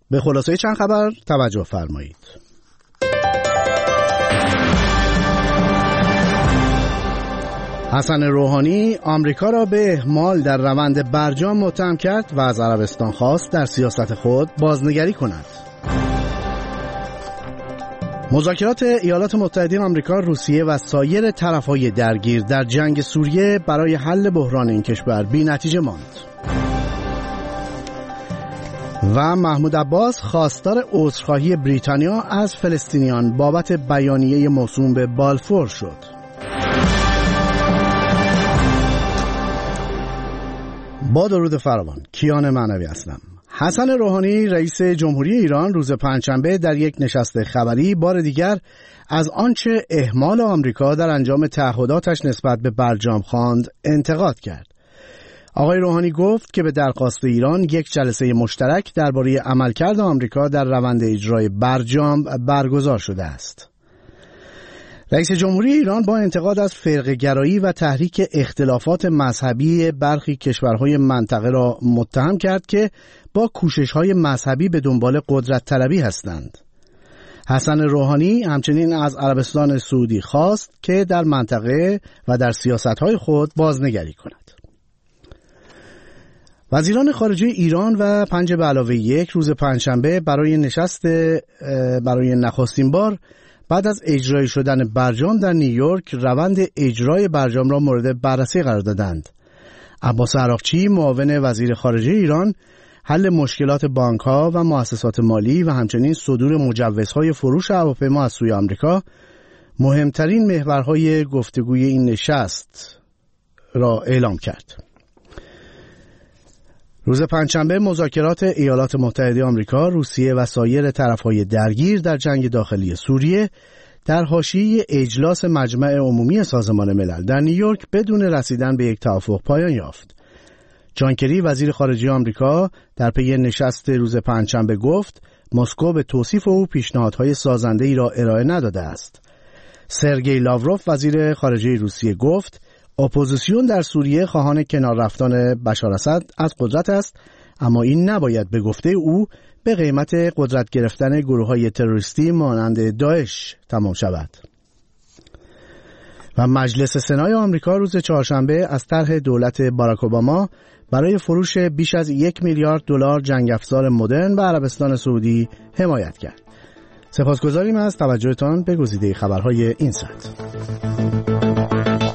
به خلاصه چند خبر توجه فرمایید. حسن روحانی آمریکا را به اهمال در روند برجام متهم کرد و از عربستان خواست در سیاست خود بازنگری کند. مذاکرات ایالات متحده آمریکا، روسیه و سایر طرف‌های درگیر در جنگ سوریه برای حل بحران این کشور بی‌نتیجه ماند. و محمود عباس خواستار عذرخواهی بریتانیا از فلسطینیان بابت بیانیه موسوم به بالفور شد. با درود فراوان، کیان معنوی هستم. حسن روحانی رئیس جمهوری ایران روز پنجشنبه در یک نشست خبری بار دیگر از آنچه اهمال آمریکا در انجام تعهداتش نسبت به برجام خواند انتقاد کرد. آقای روحانی گفت که به درخواست ایران یک جلسه مشترک درباره عملکرد آمریکا در روند اجرای برجام برگزار شده است. رئیس جمهوری ایران با انتقاد از فرقه‌گرایی و تحریک اختلافات مذهبی برخی کشورهای منطقه را متهم کرد که با کوشش‌های مذهبی به دنبال قدرت طلبی هستند. حسن روحانی همچنین از عربستان سعودی خواست که در منطقه و در سیاست‌های خود بازنگری کند. وزیران خارجه ایران و 5+1 روز پنجشنبه برای نخستین بار بعد از اجرای شدن برجام در نیویورک روند اجرای برجام را مورد بررسی قرار دادند. عباس عراقچی معاون وزیر خارجه ایران حل مشکلات بانک‌ها و مؤسسات مالی و همچنین صدور مجوزهای فروش هواپیما از سوی آمریکا مهمترین محورهای گفتگوی این نشست را اعلام کرد. روز پنجشنبه مذاکرات ایالات متحده آمریکا، روسیه و سایر طرف‌های درگیر در جنگ داخلی سوریه در حاشیه اجلاس مجمع عمومی سازمان ملل در نیویورک بدون رسیدن به یک توافق پایان یافت. جان کری وزیر خارجه آمریکا در پی نشست روز پنجشنبه گفت مسکو به توصیف او پیشنهادهای سازنده‌ای را ارائه نداده است. سرگئی لاوروف وزیر خارجه روسیه گفت اپوزیسیون در سوریه خواهان کنار رفتن بشار اسد از قدرت است، اما این نباید به گفته او به قیمت قدرت گرفتن گروه‌های تروریستی مانند داعش تمام شود. و مجلس سنای آمریکا روز چهارشنبه از طرح دولت باراک اوباما برای فروش بیش از $1 میلیارد جنگ افزار مدرن به عربستان سعودی حمایت کرد. سپاسگزاریم از توجهتان به گزیده خبرهای این ساعت.